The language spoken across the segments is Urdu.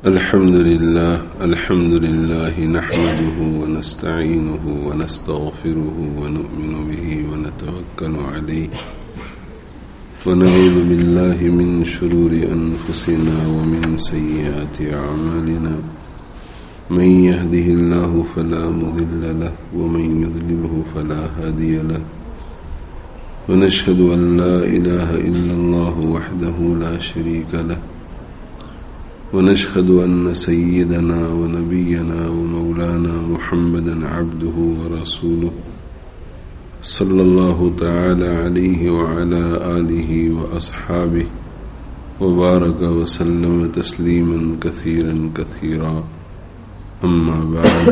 الحمد لله نحمده ونستعينه ونستغفره ونؤمن به ونتوكل عليه ونعوذ بالله من شرور أنفسنا ومن سيئات أعمالنا من يهده الله فلا مضل له ومن يضلله فلا هادي له ونشهد أن لا إله إلا الله وحده لا شريك له ونشهد أن سيدنا ونبينا ومولانا محمدا عبده ورسوله صلى الله تعالى عليه وعلى آله وأصحابه وبارك وسلم تسليما كثيرا كثيرا أما بعد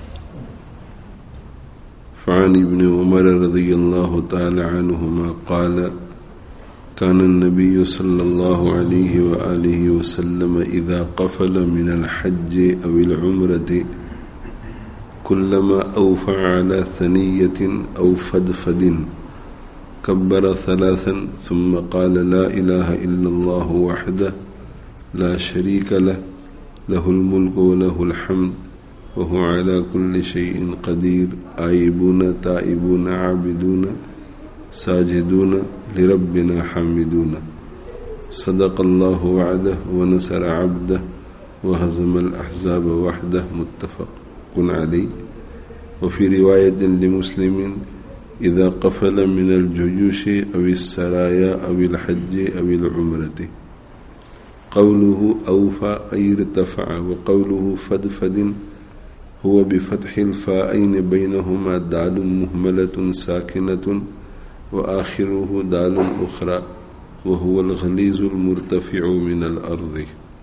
فعن ابن عمر رضي الله تعالى عنهما قال كان النبي صلى الله عليه وآله وسلم إذا قفل من الحج أو العمرة كلما أوفى على ثنية أو فدفد كبر ثلاثا ثم قال لا إله إلا الله وحده لا شريك له له الملك وله الحمد وهو على كل شيء قدير آيبون تائبون عابدون ساجدون لربنا حامدون صدق الله وعده ونصر عبده وهزم الأحزاب وحده متفق عليه وفي رواية لمسلم إذا قفل من الجيوش أو السرايا أو الحج أو العمرة قوله أوفى أي ارتفع وقوله فدفد هو بفتح الفاءين بينهما دال مهملة ساكنة وآخره دال أخرى وهو الغليظ المرتفع من الأرض.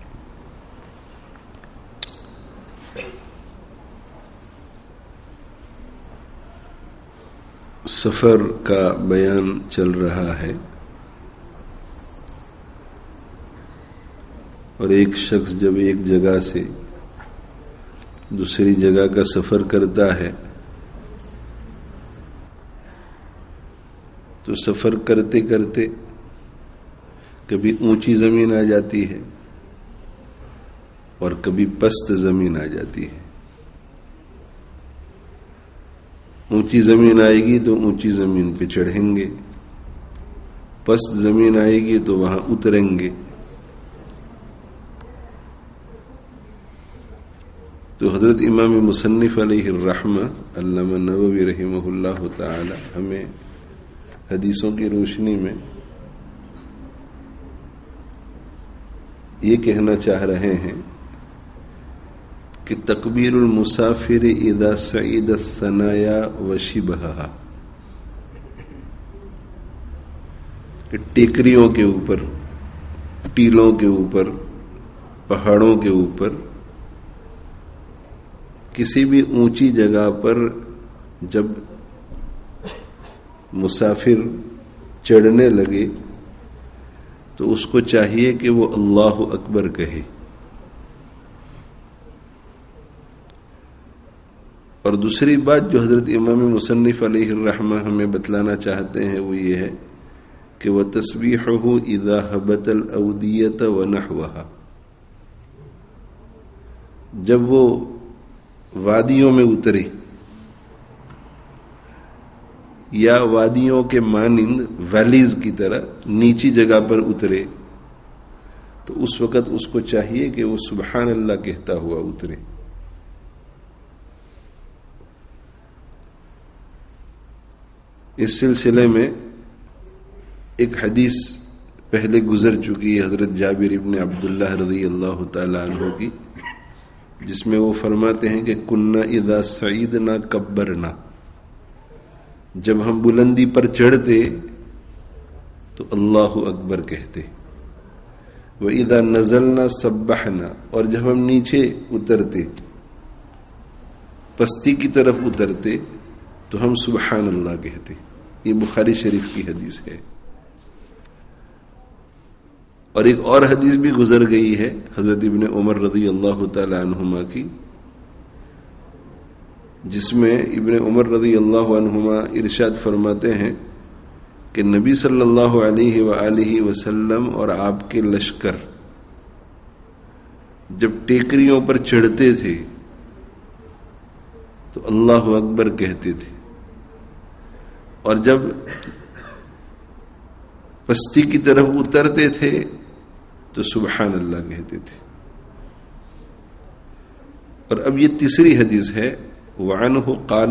سفر کا بیان چل رہا ہے اور ایک شخص جب ایک جگہ سے دوسری جگہ کا سفر کرتا ہے تو سفر کرتے کرتے کبھی اونچی زمین آ جاتی ہے اور کبھی پست زمین آ جاتی ہے. اونچی زمین آئے گی تو اونچی زمین پہ چڑھیں گے، پست زمین آئے گی تو وہاں اتریں گے. تو حضرت امام مصنف علیہ الرحمہ علامہ نووی رحمہ اللہ تعالی ہمیں حدیثوں کی روشنی میں یہ کہنا چاہ رہے ہیں کہ تکبیر المسافر اذا صعد الثنایا وشبہہا، کہ ٹیکریوں کے اوپر، ٹیلوں کے اوپر، پہاڑوں کے اوپر، کسی بھی اونچی جگہ پر جب مسافر چڑھنے لگے تو اس کو چاہیے کہ وہ اللہ اکبر کہے. اور دوسری بات جو حضرت امام مصنف علیہ الرحمہ ہمیں بتلانا چاہتے ہیں وہ یہ ہے کہ وَتَسْبِيحُهُ إِذَا هَبَتَ الْأَوْدِيَةَ وَنَحْوَهَا، جب وہ وادیوں میں اترے یا وادیوں کے مانند ویلیز کی طرح نیچی جگہ پر اترے تو اس وقت اس کو چاہیے کہ وہ سبحان اللہ کہتا ہوا اترے. اس سلسلے میں ایک حدیث پہلے گزر چکی ہے حضرت جابر ابن عبداللہ رضی اللہ تعالی عنہ کی، جس میں وہ فرماتے ہیں کہ کننا اذا صعیدنا کبرنا، جب ہم بلندی پر چڑھتے تو اللہ اکبر کہتے، وَإِذَا نَزَلْنَا سَبَّحْنَا، اور جب ہم نیچے اترتے، پستی کی طرف اترتے تو ہم سبحان اللہ کہتے. یہ بخاری شریف کی حدیث ہے. اور ایک اور حدیث بھی گزر گئی ہے حضرت ابن عمر رضی اللہ تعالی عنہما کی، جس میں ابن عمر رضی اللہ عنہما ارشاد فرماتے ہیں کہ نبی صلی اللہ علیہ وآلہ وسلم اور آپ کے لشکر جب ٹیکریوں پر چڑھتے تھے تو اللہ اکبر کہتے تھے، اور جب پستی کی طرف اترتے تھے تو سبحان اللہ کہتے تھے۔ اور اب یہ تیسری حدیث ہے، وعنہ قال،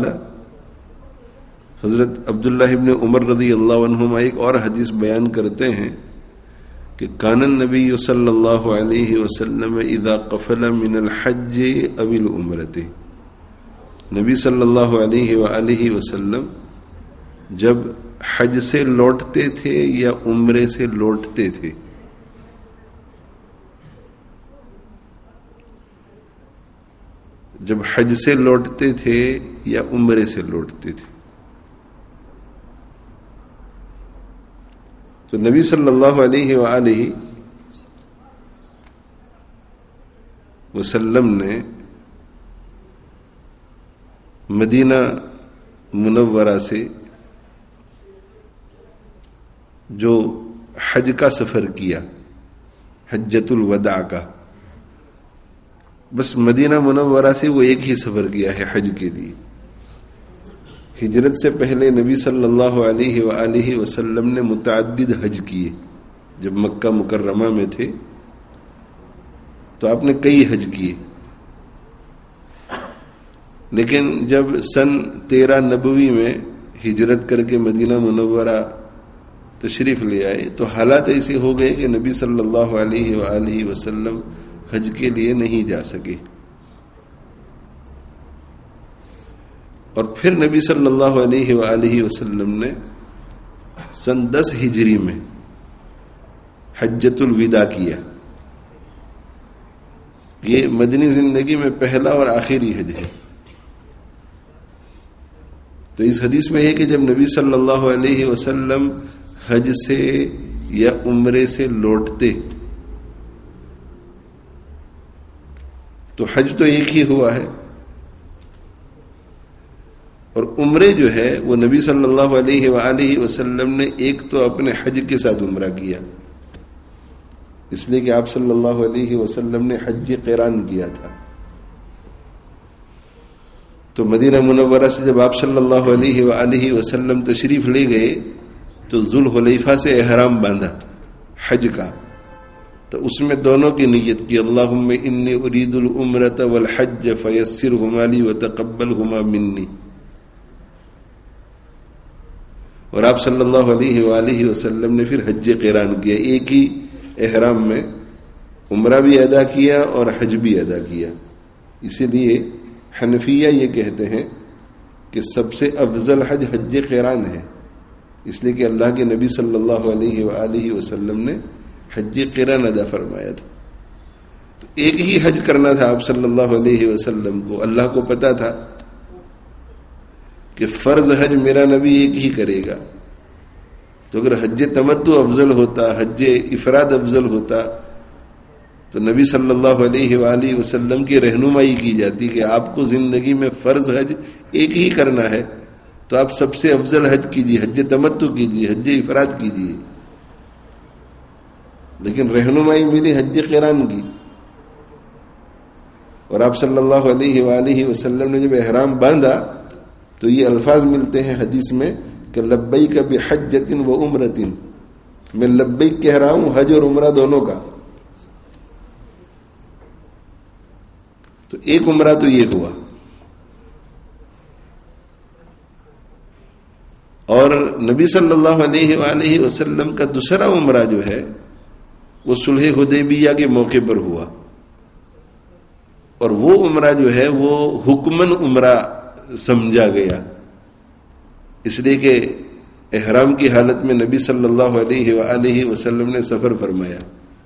حضرت عبداللہ ابن عمر رضی اللہ عنہما ایک اور حدیث بیان کرتے ہیں کہ کان النبی صلی اللہ علیہ وسلم اذا قفل من الحج او العمرۃ، نبی صلی اللہ علیہ وآلہ وسلم جب حج سے لوٹتے تھے یا عمرے سے لوٹتے تھے، جب حج سے لوٹتے تھے یا عمرے سے لوٹتے تھے، تو نبی صلی اللہ علیہ وآلہ وسلم نے مدینہ منورہ سے جو حج کا سفر کیا، حجۃ الوداع کا، بس مدینہ منورہ سے وہ ایک ہی سفر کیا ہے حج کے لیے۔ ہجرت سے پہلے نبی صلی اللہ علیہ وآلہ وسلم نے متعدد حج کیے، جب مکہ مکرمہ میں تھے تو آپ نے کئی حج کیے، لیکن جب سن 13 نبوی میں ہجرت کر کے مدینہ منورہ تشریف لے آئے تو حالات ایسے ہو گئے کہ نبی صلی اللہ علیہ وآلہ وسلم حج کے لیے نہیں جا سکے، اور پھر نبی صلی اللہ علیہ وآلہ وسلم نے سن 10 ہجری میں حجۃ الوداع کیا۔ یہ مدنی زندگی میں پہلا اور آخری حج ہے۔ تو اس حدیث میں ہے کہ جب نبی صلی اللہ علیہ وسلم حج سے یا عمرے سے لوٹتے تو حج تو ایک ہی ہوا ہے، اور عمرے جو ہے وہ نبی صلی اللہ علیہ وآلہ وسلم نے ایک تو اپنے حج کے ساتھ عمرہ کیا، اس لیے کہ آپ صلی اللہ علیہ وسلم نے حج قران کیا تھا۔ تو مدینہ منورہ سے جب آپ صلی اللہ علیہ وآلہ وسلم تشریف لے گئے تو ذوالحلیفہ سے احرام باندھا حج کا، تو اس میں دونوں کی نیت کی، اللہم انی ارید العمرۃ والحج فیسرہما لی وتقبلہما منی، اور آپ صلی اللہ علیہ وآلہ وسلم نے پھر حج قران کیا، ایک ہی احرام میں عمرہ بھی ادا کیا اور حج بھی ادا کیا۔ اسی لیے حنفیہ یہ کہتے ہیں کہ سب سے افضل حج حج قران ہے، اس لیے کہ اللہ کے نبی صلی اللہ علیہ وآلہ وسلم نے حج قران ادا فرمایا تھا۔ تو ایک ہی حج کرنا تھا آپ صلی اللہ علیہ وسلم کو، اللہ کو پتا تھا کہ فرض حج میرا نبی ایک ہی کرے گا، تو اگر حج تمتع افضل ہوتا، حج افراد افضل ہوتا، تو نبی صلی اللہ علیہ وآلہ وسلم کی رہنمائی کی جاتی کہ آپ کو زندگی میں فرض حج ایک ہی کرنا ہے، تو آپ سب سے افضل حج کیجیے، حج تمتع کیجیے، حج افراد کیجیے، لیکن رہنمائی ملی حج قران کی۔ اور آپ صلی اللہ علیہ وآلہ وسلم نے جب احرام باندھا تو یہ الفاظ ملتے ہیں حدیث میں کہ لبیک بحجۃ و عمرۃ، میں لبیک کہہ رہا ہوں حج اور عمرہ دونوں کا۔ تو ایک عمرہ تو یہ ہوا، اور نبی صلی اللہ علیہ وآلہ وسلم کا دوسرا عمرہ جو ہے وہ صلح حدیبیہ کے موقع پر ہوا، اور وہ عمرہ جو ہے وہ حکمن عمرہ سمجھا گیا، اس لیے کہ احرام کی حالت میں نبی صلی اللہ علیہ وآلہ وسلم نے سفر فرمایا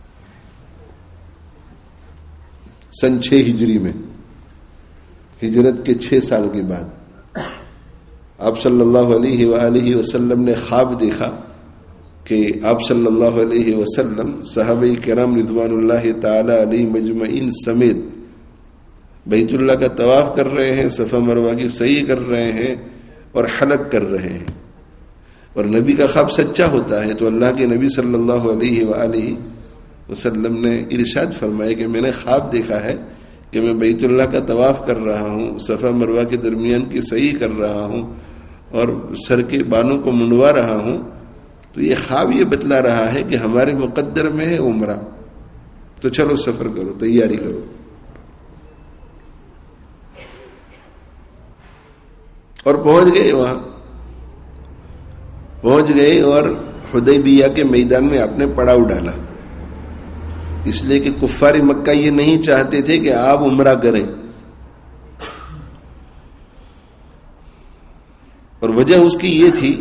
سن 6 ہجری میں، ہجرت کے 6 سال کے بعد آپ صلی اللہ علیہ وآلہ وسلم نے خواب دیکھا کہ آپ صلی اللہ علیہ وسلم صحابہ کرام رضوان اللہ تعالی علیہ مجمعین سمیت بیت اللہ کا طواف کر رہے ہیں، صفا مروہ کی سعی کر رہے ہیں اور حلق کر رہے ہیں، اور نبی کا خواب سچا ہوتا ہے تو اللہ کے نبی صلی اللہ علیہ وآلہ وسلم نے ارشاد فرمایا کہ میں نے خواب دیکھا ہے کہ میں بیت اللہ کا طواف کر رہا ہوں، صفا مروہ کے درمیان کی سعی کر رہا ہوں اور سر کے بالوں کو منڈوا رہا ہوں، تو یہ خواب یہ بتلا رہا ہے کہ ہمارے مقدر میں ہے عمرہ، تو چلو سفر کرو، تیاری کرو. اور پہنچ گئے، وہاں پہنچ گئے اور حدیبیہ کے میدان میں آپ نے پڑاؤ ڈالا، اس لیے کہ کفار مکہ یہ نہیں چاہتے تھے کہ آپ عمرہ کریں، اور وجہ اس کی یہ تھی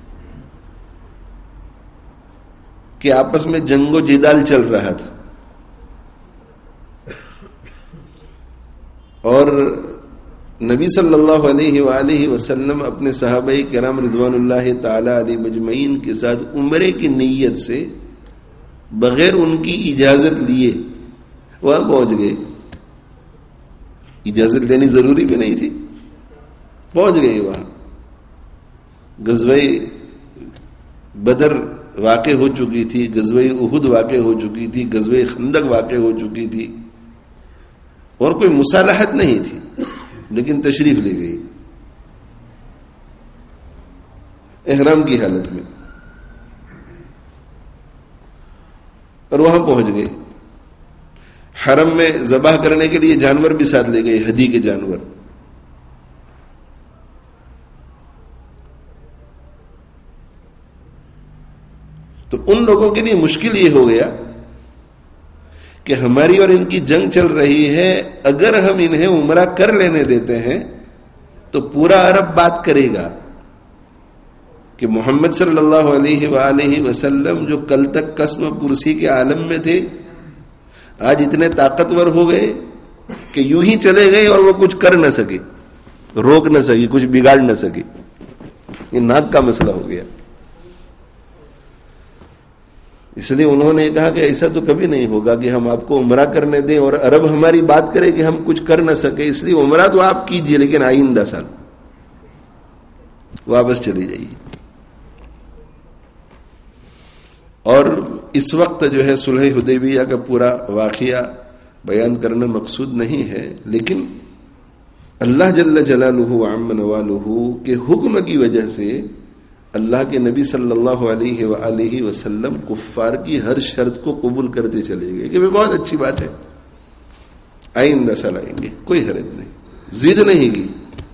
کہ آپس میں جنگ و جدال چل رہا تھا، اور نبی صلی اللہ علیہ وآلہ وسلم اپنے صحابہ کرام رضوان اللہ تعالی علیہ مجمعین کے ساتھ عمرے کی نیت سے بغیر ان کی اجازت لیے وہاں پہنچ گئے. اجازت لینی ضروری بھی نہیں تھی، پہنچ گئے وہاں. غزوہ بدر واقع ہو چکی تھی، غزوہ احد واقع ہو چکی تھی، غزوہ خندق واقع ہو چکی تھی، اور کوئی مصالحت نہیں تھی، لیکن تشریف لے گئی احرام کی حالت میں، اور وہاں پہنچ گئے. حرم میں ذبح کرنے کے لیے جانور بھی ساتھ لے گئے، ہدی کے جانور. تو ان لوگوں کے لیے مشکل یہ ہو گیا کہ ہماری اور ان کی جنگ چل رہی ہے، اگر ہم انہیں عمرہ کر لینے دیتے ہیں تو پورا عرب بات کرے گا کہ محمد صلی اللہ علیہ وآلہ وسلم جو کل تک قسم پرسی کے عالم میں تھے، آج اتنے طاقتور ہو گئے کہ یوں ہی چلے گئے اور وہ کچھ کر نہ سکے، روک نہ سکے، کچھ بگاڑ نہ سکے. یہ ناک کا مسئلہ ہو گیا. اس لیے انہوں نے کہا کہ ایسا تو کبھی نہیں ہوگا کہ ہم آپ کو عمرہ کرنے دیں اور عرب ہماری بات کرے کہ ہم کچھ کر نہ سکے، اس لیے عمرہ تو آپ کیجئے لیکن آئندہ سال واپس چلی جائیے. اور اس وقت جو ہے صلح حدیبیہ کا پورا واقعہ بیان کرنا مقصود نہیں ہے، لیکن اللہ جل جلالہ وعم نوالہ کے حکم کی وجہ سے اللہ کے نبی صلی اللہ علیہ وآلہ وسلم کفار کی ہر شرط کو قبول کرتے چلے گئے کہ بہت اچھی بات ہے، آئندہ سال آئیں گے، کوئی حرج نہیں. ضد نہیں کی.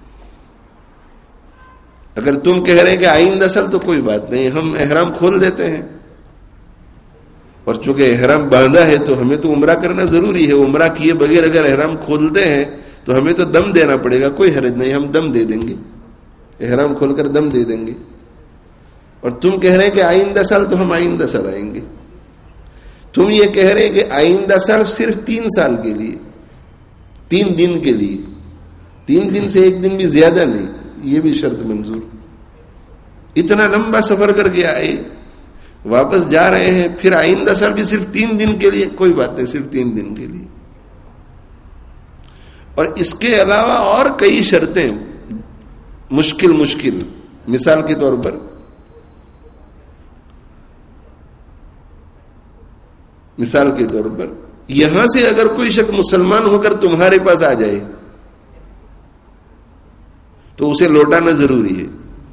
اگر تم کہہ رہے کہ آئندہ سال تو کوئی بات نہیں، ہم احرام کھول دیتے ہیں، اور چونکہ احرام باندھا ہے تو ہمیں تو عمرہ کرنا ضروری ہے، عمرہ کیے بغیر اگر احرام کھولتے ہیں تو ہمیں تو دم دینا پڑے گا، کوئی حرج نہیں، ہم دم دے دیں گے، احرام کھول کر دم دے دیں گے. اور تم کہہ رہے ہیں کہ آئندہ سال، تو ہم آئندہ سال آئیں گے. تم یہ کہہ رہے کہ آئندہ سال صرف 3 سال کے لیے، 3 دن کے لیے، 3 دن سے 1 دن بھی زیادہ نہیں، یہ بھی شرط منظور. اتنا لمبا سفر کر کے آئے، واپس جا رہے ہیں، پھر آئندہ سال بھی صرف 3 دن کے لیے، کوئی بات نہیں، صرف 3 دن کے لیے. اور اس کے علاوہ اور کئی شرطیں مشکل مثال کے طور پر یہاں سے اگر کوئی شخص مسلمان ہو کر تمہارے پاس آ جائے تو اسے لوٹانا ضروری ہے.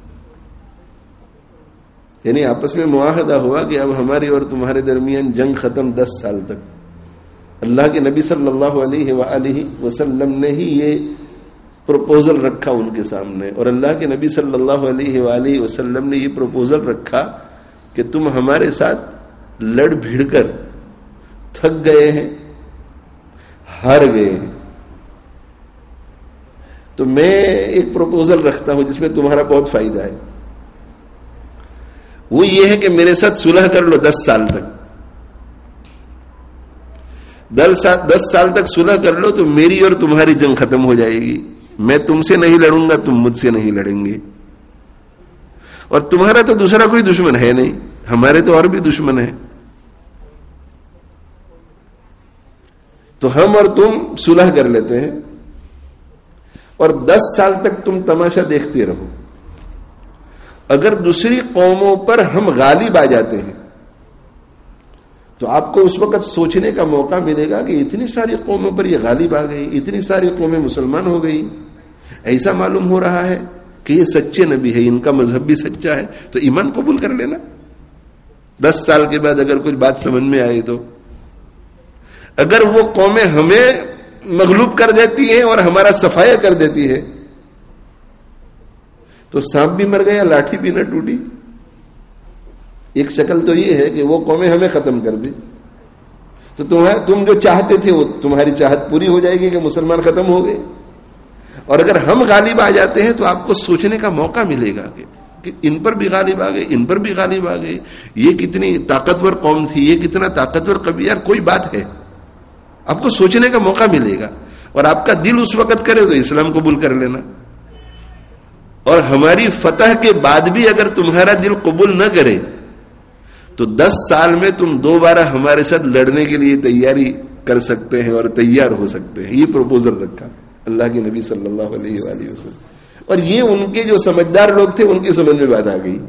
یعنی آپس میں معاہدہ ہوا کہ اب ہماری اور تمہارے درمیان جنگ ختم 10 سال تک. اللہ کے نبی صلی اللہ علیہ وآلہ وسلم نے ہی یہ پروپوزل رکھا ان کے سامنے، اور اللہ کے نبی صلی اللہ علیہ وآلہ وسلم نے یہ پروپوزل رکھا کہ تم ہمارے ساتھ لڑ بھیڑ کر تھک گئے ہیں، ہار گئے ہیں، تو میں ایک پروپوزل رکھتا ہوں جس میں تمہارا بہت فائدہ ہے. وہ یہ ہے کہ میرے ساتھ صلح کر لو 10 سال تک. 10 سال تک صلح کر لو تو میری اور تمہاری جنگ ختم ہو جائے گی. میں تم سے نہیں لڑوں گا، تم مجھ سے نہیں لڑیں گے، اور تمہارا تو دوسرا کوئی دشمن ہے نہیں، ہمارے تو اور بھی دشمن ہیں. تو ہم اور تم صلح کر لیتے ہیں، اور 10 سال تک تم تماشا دیکھتے رہو. اگر دوسری قوموں پر ہم غالب آ جاتے ہیں تو آپ کو اس وقت سوچنے کا موقع ملے گا کہ اتنی ساری قوموں پر یہ غالب آ گئی, اتنی ساری قومیں مسلمان ہو گئی. ایسا معلوم ہو رہا ہے کہ یہ سچے نبی ہے, ان کا مذہب بھی سچا ہے, تو ایمان قبول کر لینا. 10 سال کے بعد اگر کچھ بات سمجھ میں آئے تو, اگر وہ قومیں ہمیں مغلوب کر دیتی ہیں اور ہمارا صفایا کر دیتی ہے تو سانپ بھی مر گیا, لاٹھی بھی نہ ٹوٹی. ایک شکل تو یہ ہے کہ وہ قومیں ہمیں ختم کر دی, تو تم جو چاہتے تھے وہ تمہاری چاہت پوری ہو جائے گی کہ مسلمان ختم ہو گئے. اور اگر ہم غالب آ جاتے ہیں تو آپ کو سوچنے کا موقع ملے گا کہ ان پر بھی غالب آ گئے, ان پر بھی غالب آ گئے, یہ کتنی طاقتور قوم تھی, یہ کتنا طاقتور قبیلہ. یار کوئی بات ہے, آپ کو سوچنے کا موقع ملے گا, اور آپ کا دل اس وقت کرے تو اسلام قبول کر لینا. اور ہماری فتح کے بعد بھی اگر تمہارا دل قبول نہ کرے تو 10 سال میں تم دوبارہ ہمارے ساتھ لڑنے کے لیے تیاری کر سکتے ہیں اور تیار ہو سکتے ہیں. یہ پروپوزل رکھا اللہ کے نبی صلی اللہ علیہ وآلہ وسلم. اور یہ ان کے جو سمجھدار لوگ تھے ان کی سمجھ میں بات آ گئی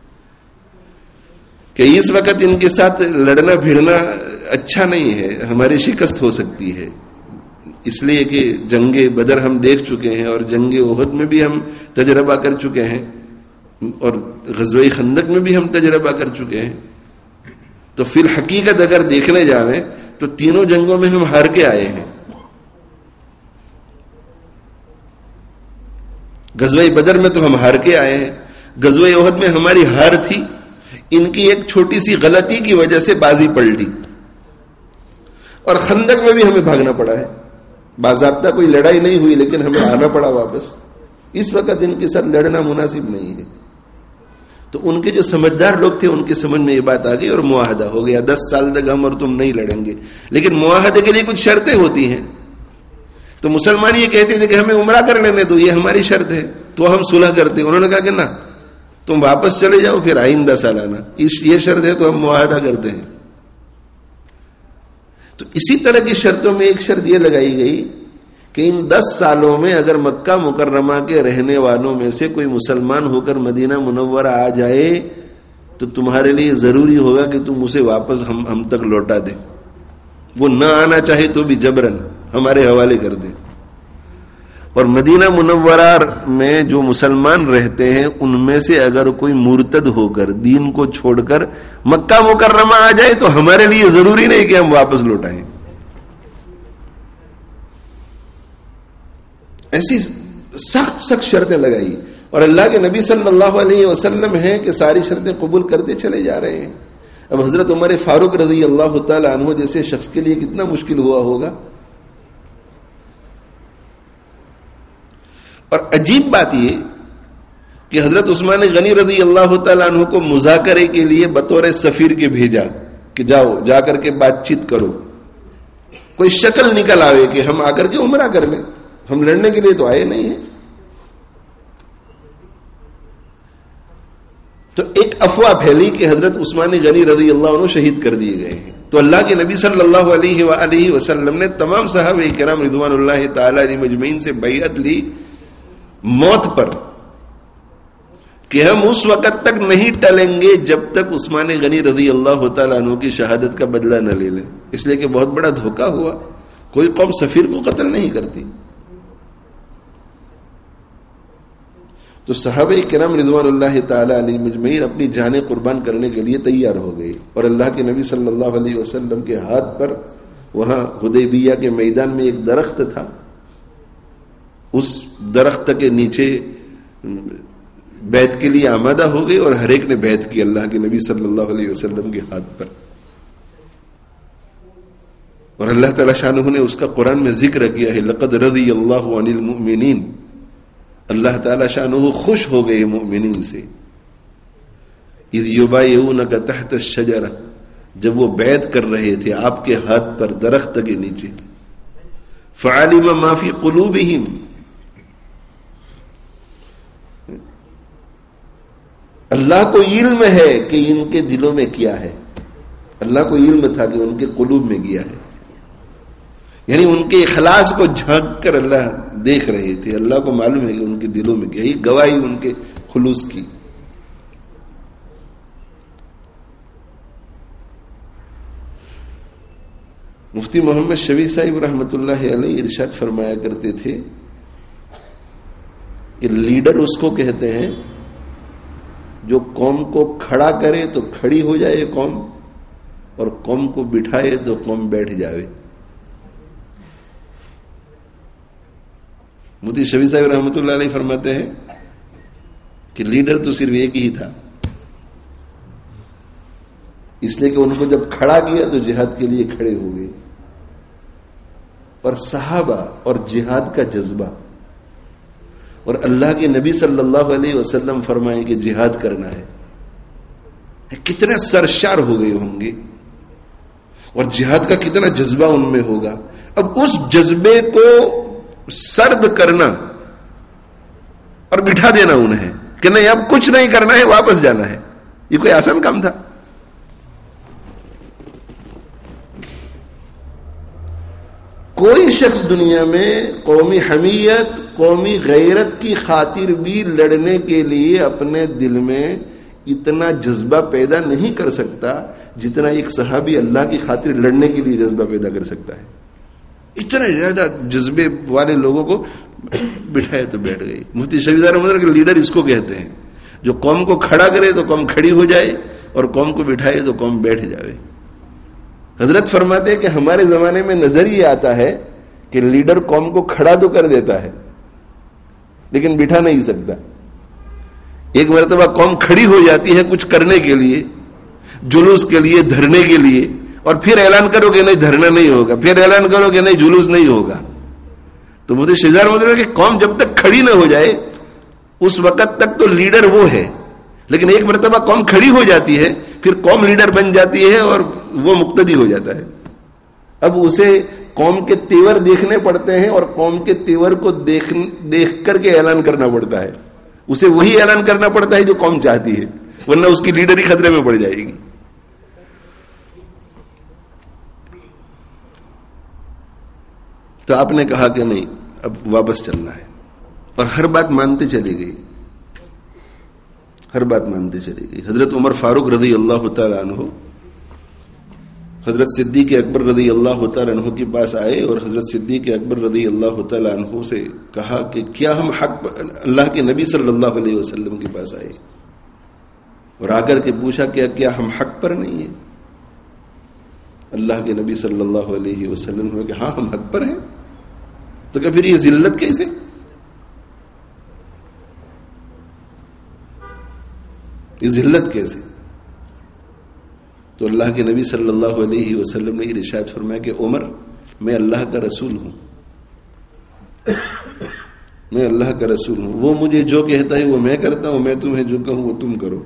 کہ اس وقت ان کے ساتھ لڑنا بھیڑنا اچھا نہیں ہے, ہماری شکست ہو سکتی ہے. اس لیے کہ جنگ بدر ہم دیکھ چکے ہیں اور جنگ احد میں بھی ہم تجربہ کر چکے ہیں اور غزوہ خندق میں بھی ہم تجربہ کر چکے ہیں. تو فی الحقیقت اگر دیکھنے جاویں تو تینوں جنگوں میں ہم ہار کے آئے ہیں. غزوہ بدر میں تو ہم ہار کے آئے ہیں, غزوہ احد میں ہماری ہار تھی, ان کی ایک چھوٹی سی غلطی کی وجہ سے بازی پلٹی, اور خندق میں بھی ہمیں بھاگنا پڑا ہے. باضابطہ کوئی لڑائی نہیں ہوئی لیکن ہمیں آنا پڑا واپس. اس وقت ان کے ساتھ لڑنا مناسب نہیں ہے. تو ان کے جو سمجھدار لوگ تھے ان کی سمجھ میں یہ بات آ گئی اور معاہدہ ہو گیا, 10 سال تک ہم اور تم نہیں لڑیں گے. لیکن معاہدے کے لیے کچھ شرطیں ہوتی ہیں. تو مسلمان یہ کہتے تھے کہ ہمیں عمرہ کر لینے دو, یہ ہماری شرط ہے, تو ہم صلح کرتے. انہوں نے کہا کہ نہ, تم واپس چلے جاؤ پھر آئندہ سال آنا, یہ شرط ہے تو ہم معاہدہ کرتے ہیں. تو اسی طرح کی شرطوں میں ایک شرط یہ لگائی گئی کہ ان 10 سالوں میں اگر مکہ مکرمہ کے رہنے والوں میں سے کوئی مسلمان ہو کر مدینہ منورہ آ جائے تو تمہارے لیے ضروری ہوگا کہ تم اسے واپس ہم تک لوٹا دیں. وہ نہ آنا چاہے تو بھی جبرن ہمارے حوالے کر دیں. اور مدینہ منورہ میں جو مسلمان رہتے ہیں ان میں سے اگر کوئی مرتد ہو کر دین کو چھوڑ کر مکہ مکرمہ آ جائے تو ہمارے لیے ضروری نہیں کہ ہم واپس لوٹائیں. ایسی سخت شرطیں لگائی, اور اللہ کے نبی صلی اللہ علیہ وسلم ہیں کہ ساری شرطیں قبول کرتے چلے جا رہے ہیں. اب حضرت عمر فاروق رضی اللہ تعالی عنہ جیسے شخص کے لیے کتنا مشکل ہوا ہوگا. اور عجیب بات یہ کہ حضرت عثمان غنی رضی اللہ تعالیٰ عنہ کو مذاکرے کے لیے بطور سفیر کے بھیجا کہ جاؤ جا کر کے بات چیت کرو, کوئی شکل نکل آئے کہ ہم آ کر کے عمرہ کر لیں, ہم لڑنے کے لیے تو آئے نہیں ہیں. تو ایک افواہ پھیلی کہ حضرت عثمان غنی رضی اللہ عنہ شہید کر دیے گئے ہیں. تو اللہ کے نبی صلی اللہ علیہ وآلہ وسلم نے تمام صحابہ کرام رضوان اللہ تعالی علیہم اجمعین سے بیعت لی موت پر کہ ہم اس وقت تک نہیں ٹلیں گے جب تک عثمان غنی رضی اللہ تعالیٰ عنہ کی شہادت کا بدلہ نہ لے لیں. اس لیے کہ بہت بڑا دھوکہ ہوا, کوئی قوم سفیر کو قتل نہیں کرتی. تو صحابہ کرام رضوان اللہ تعالی علیہم اجمعین اپنی جانیں قربان کرنے کے لیے تیار ہو گئے, اور اللہ کے نبی صلی اللہ علیہ وسلم کے ہاتھ پر وہاں حدیبیہ کے میدان میں ایک درخت تھا, اس درخت کے نیچے بیعت کے لیے آمادہ ہو گئے, اور ہر ایک نے بیعت کی اللہ کے نبی صلی اللہ علیہ وسلم کے ہاتھ پر. اور اللہ تعالی شانہ نے اس کا قرآن میں ذکر کیا ہے, لقد رضی اللہ عن المؤمنین, اللہ تعالی شانہ خوش ہو گئے مومنین سے. اذ یبایعونک تحت الشجرہ, جب وہ بیعت کر رہے تھے آپ کے ہاتھ پر درخت کے نیچے. فعلم ما فی قلوبہم, اللہ کو علم ہے کہ ان کے دلوں میں کیا ہے. اللہ کو علم تھا کہ ان کے قلوب میں کیا ہے, یعنی ان کے اخلاص کو جھانک کر اللہ دیکھ رہے تھے. اللہ کو معلوم ہے کہ ان کے دلوں میں کیا, یہ گواہی ان کے خلوص کی. مفتی محمد شفیع صاحب رحمۃ اللہ علیہ ارشاد فرمایا کرتے تھے کہ لیڈر اس کو کہتے ہیں جو قوم کو کھڑا کرے تو کھڑی ہو جائے قوم، اور قوم کو بٹھائے تو قوم بیٹھ جائے. مفتی شفیع صاحب رحمۃ اللہ علیہ فرماتے ہیں کہ لیڈر تو صرف ایک ہی تھا، اس لیے کہ ان کو جب کھڑا کیا تو جہاد کے لیے کھڑے ہو گئے. اور صحابہ اور جہاد کا جذبہ، اور اللہ کے نبی صلی اللہ علیہ وسلم فرمائے کہ جہاد کرنا ہے، کتنے سرشار ہو گئے ہوں گے، اور جہاد کا کتنا جذبہ ان میں ہوگا. اب اس جذبے کو سرد کرنا اور بٹھا دینا انہیں کہ نہیں اب کچھ نہیں کرنا ہے، واپس جانا ہے، یہ کوئی آسان کام تھا؟ کوئی شخص دنیا میں قومی حمیت، قومی غیرت کی خاطر بھی لڑنے کے لیے اپنے دل میں اتنا جذبہ پیدا نہیں کر سکتا جتنا ایک صحابی اللہ کی خاطر لڑنے کے لیے جذبہ پیدا کر سکتا ہے. اتنے زیادہ جذبے والے لوگوں کو بٹھائے تو بیٹھ گئی. مفتی شفیع صاحب رحمۃ اللہ کے لیڈر اس کو کہتے ہیں جو قوم کو کھڑا کرے تو قوم کھڑی ہو جائے، اور قوم کو بٹھائے تو قوم بیٹھ جائے. حضرت فرماتے ہیں کہ ہمارے زمانے میں نظر یہ آتا ہے کہ لیڈر قوم کو کھڑا تو کر دیتا ہے لیکن بٹھا نہیں سکتا. ایک مرتبہ قوم کھڑی ہو جاتی ہے کچھ کرنے کے لیے، جلوس کے لیے، دھرنے کے لیے، اور پھر اعلان کرو کہ نہیں دھرنا نہیں ہوگا، پھر اعلان کرو کہ نہیں جلوس نہیں ہوگا. تو مجھے شجار مطلب کہ قوم جب تک کھڑی نہ ہو جائے اس وقت تک تو لیڈر وہ ہے، لیکن ایک مرتبہ قوم کھڑی ہو جاتی ہے پھر قوم لیڈر بن جاتی ہے اور وہ مقتدی ہو جاتا ہے. اب اسے قوم کے تیور دیکھنے پڑتے ہیں اور قوم کے تیور کو دیکھ کر کے اعلان کرنا پڑتا ہے. اسے وہی اعلان کرنا پڑتا ہے جو قوم چاہتی ہے، ورنہ اس کی لیڈری خطرے میں پڑ جائے گی. تو آپ نے کہا کہ نہیں اب واپس چلنا ہے، اور ہر بات مانتے چلی گئی، ہر بات مانتے چلی گئی. حضرت عمر فاروق رضی اللہ تعالی عنہ حضرت صدیق اکبر رضی اللہ تعالی عنہ کے پاس آئے اور حضرت صدیق اکبر رضی اللہ تعالی عنہ سے کہا کہ کیا ہم حق، اللہ کے نبی صلی اللہ علیہ وسلم کے پاس آئے اور آ کر کے پوچھا کہ کیا ہم حق پر نہیں ہیں؟ اللہ کے نبی صلی اللہ علیہ وسلم نے کہ ہاں ہم حق پر ہیں. تو کہ پھر یہ ذلت کیسے؟ یہ ذلت کیسے؟ تو اللہ کے نبی صلی اللہ علیہ وسلم نے ارشاد فرمایا کہ عمر میں اللہ کا رسول ہوں، میں اللہ کا رسول ہوں، وہ مجھے جو کہتا ہے وہ میں کرتا ہوں، میں تمہیں جو کہوں وہ تم کرو.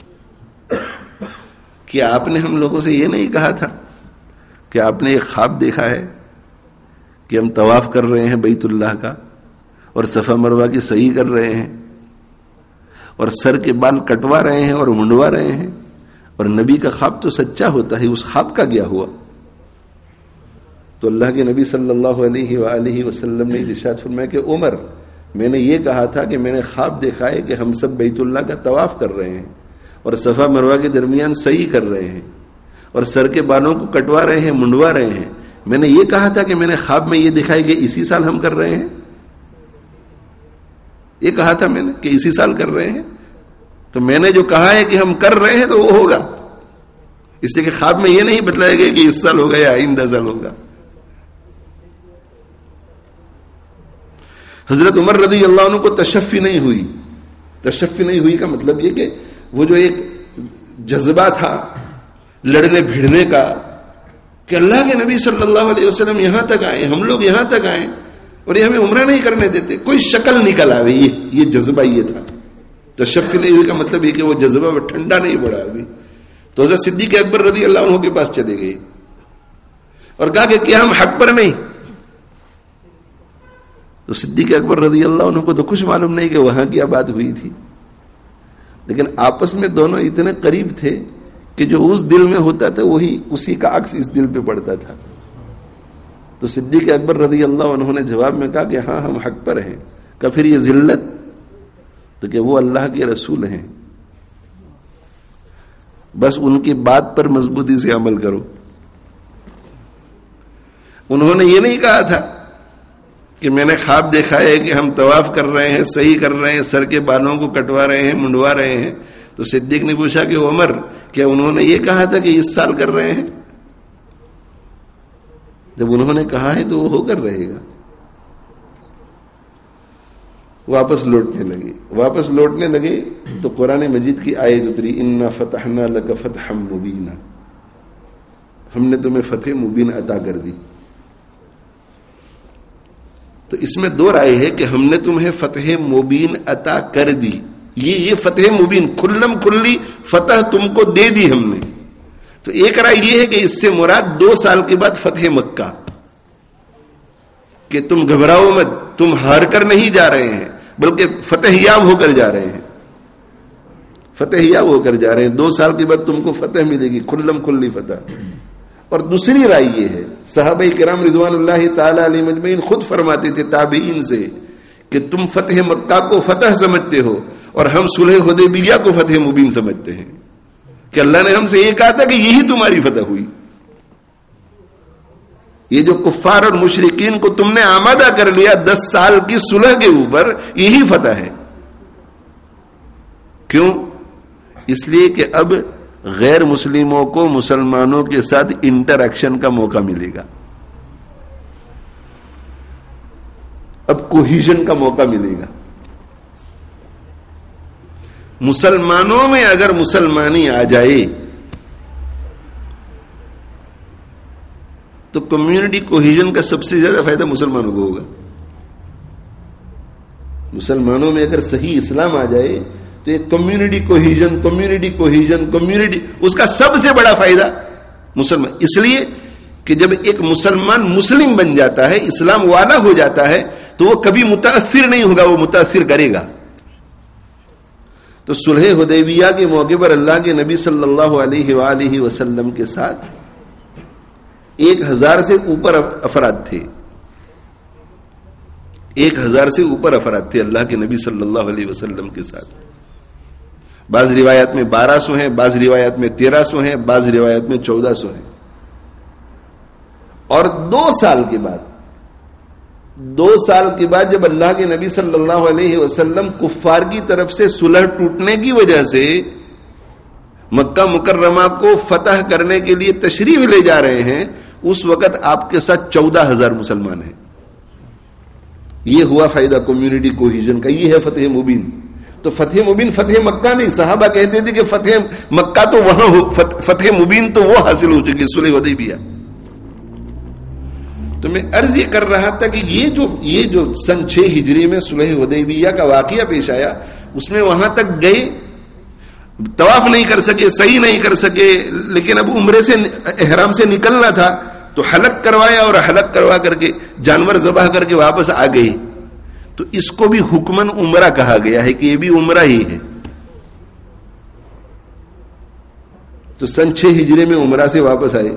کیا آپ نے ہم لوگوں سے یہ نہیں کہا تھا کہ آپ نے ایک خواب دیکھا ہے کہ ہم طواف کر رہے ہیں بیت اللہ کا اور صفا مروہ کی سعی کر رہے ہیں اور سر کے بال کٹوا رہے ہیں اور منڈوا رہے ہیں، اور نبی کا خواب تو سچا ہوتا ہے، اس خواب کا کیا ہوا؟ تو اللہ کے نبی صلی اللہ علیہ وآلہ وسلم نے ارشاد فرمایا کہ عمر میں نے یہ کہا تھا کہ میں نے خواب دیکھا ہے کہ ہم سب بیت اللہ کا طواف کر رہے ہیں اور صفا مروہ کے درمیان سعی کر رہے ہیں اور سر کے بالوں کو کٹوا رہے ہیں، منڈوا رہے ہیں. میں نے یہ کہا تھا کہ میں نے خواب میں یہ دکھایا کہ اسی سال ہم کر رہے ہیں، یہ کہا تھا میں نے کہ اسی سال کر رہے ہیں. تو میں نے جو کہا ہے کہ ہم کر رہے ہیں تو وہ ہوگا، اس لیے کہ خواب میں یہ نہیں بتلایا گیا کہ اس سال ہوگا یا آئندہ سال ہوگا. حضرت عمر رضی اللہ عنہ کو تشفی نہیں ہوئی. تشفی نہیں ہوئی کا مطلب یہ کہ وہ جو ایک جذبہ تھا لڑنے بھیڑنے کا کہ اللہ کے نبی صلی اللہ علیہ وسلم یہاں تک آئے، ہم لوگ یہاں تک آئے اور یہ ہمیں عمرہ نہیں کرنے دیتے، کوئی شکل نکل آوے، یہ جذبہ یہ تھا. تشفی نہیں ہوئی کا مطلب یہ کہ وہ جذبہ وہ ٹھنڈا نہیں پڑا ابھی. تو حضرت صدیق اکبر رضی اللہ عنہ کے پاس چلے گئے اور کہا کہ کیا ہم حق پر نہیں؟ تو صدیق اکبر رضی اللہ عنہ کو تو کچھ معلوم نہیں کہ وہاں کیا بات ہوئی تھی، لیکن آپس میں دونوں اتنے قریب تھے کہ جو اس دل میں ہوتا تھا وہی اسی کا عکس اس دل پہ پڑتا تھا. تو صدیق اکبر رضی اللہ عنہ نے جواب میں کہا کہ ہاں ہم حق پر ہیں. کہ پھر یہ ذلت؟ تو کہ وہ اللہ کے رسول ہیں، بس ان کی بات پر مضبوطی سے عمل کرو. انہوں نے یہ نہیں کہا تھا کہ میں نے خواب دیکھا ہے کہ ہم طواف کر رہے ہیں، صحیح کر رہے ہیں، سر کے بالوں کو کٹوا رہے ہیں، منڈوا رہے ہیں. تو صدیق نے پوچھا کہ عمر کیا انہوں نے یہ کہا تھا کہ اس سال کر رہے ہیں؟ جب انہوں نے کہا ہے تو وہ ہو کر رہے گا. واپس لوٹنے لگے تو قرآن مجید کی آیت اتری انا فتحنا لک فتحا مبینا، ہم نے تمہیں فتح مبین عطا کر دی. تو اس میں دو رائے ہے کہ ہم نے تمہیں فتح مبین عطا کر دی. یہ فتح مبین کھلم کھلی فتح تم کو دے دی ہم نے. تو ایک رائے یہ ہے کہ اس سے مراد 2 سال کے بعد فتح مکہ، کہ تم گھبراؤ مت، تم ہار کر نہیں جا رہے ہیں بلکہ فتح یاب ہو کر جا رہے ہیں. فتح یاب ہو کر جا رہے ہیں، 2 سال کے بعد تم کو فتح ملے گی، کھلم کھلی فتح. اور دوسری رائے یہ ہے، صحابہ کرام رضوان اللہ تعالی علیہ مجمعین خود فرماتے تھے تابعین سے کہ تم فتح مکہ کو فتح سمجھتے ہو اور ہم صلح حدیبیہ کو فتح مبین سمجھتے ہیں، کہ اللہ نے ہم سے یہ کہا تھا کہ یہی تمہاری فتح ہوئی. یہ جو کفار اور مشرکین کو تم نے آمادہ کر لیا 10 سال کی صلح کے اوپر، یہی فتح ہے. کیوں؟ اس لیے کہ اب غیر مسلموں کو مسلمانوں کے ساتھ انٹریکشن کا موقع ملے گا، اب کوہیژن کا موقع ملے گا. مسلمانوں میں اگر مسلمانی آ جائے تو کمیونٹی کوہیژن کا سب سے زیادہ فائدہ مسلمانوں کو ہوگا. مسلمانوں میں اگر صحیح اسلام آ جائے تو یہ کمیونٹی کوہیژن اس کا سب سے بڑا فائدہ مسلمان. اس لیے کہ جب ایک مسلمان مسلم بن جاتا ہے، اسلام والا ہو جاتا ہے، تو وہ کبھی متاثر نہیں ہوگا، وہ متاثر کرے گا. تو صلح حدیبیہ کے موقع پر اللہ کے نبی صلی اللہ علیہ وآلہ وسلم کے ساتھ 1000 سے اوپر افراد تھے. 1000 سے اوپر افراد تھے اللہ کے نبی صلی اللہ علیہ وسلم کے ساتھ. بعض روایات میں 1200 ہیں، بعض روایات میں 1300 ہیں، بعض روایات میں 1400 ہیں. اور 2 سال کے بعد جب اللہ کے نبی صلی اللہ علیہ وسلم کفار کی طرف سے صلح ٹوٹنے کی وجہ سے مکہ مکرمہ کو فتح کرنے کے لیے تشریف لے جا رہے ہیں، اس وقت آپ کے ساتھ 14000 مسلمان ہیں. یہ ہوا فائدہ کمیونٹی کوہیژن کا، یہ ہے فتح مبین. تو فتح مبین فتح مکہ نہیں، صحابہ کہتے تھے کہ فتح مکہ تو وہاں ہو، فتح مبین تو وہ حاصل ہو چکی صلح حدیبیہ. تو میں عرض یہ کر رہا تھا کہ یہ جو سن 6 ہجری میں صلح حدیبیہ کا واقعہ پیش آیا، اس میں وہاں تک گئے، طواف نہیں کر سکے، صحیح نہیں کر سکے، لیکن اب عمرے سے احرام سے نکلنا تھا تو حلق کروایا اور حلق کروا کر کے جانور ذبح کر کے واپس آ گئے. تو اس کو بھی حکمن عمرہ کہا گیا ہے کہ یہ بھی عمرہ ہی ہے. تو سن 6 ہجری میں عمرہ سے واپس آئے.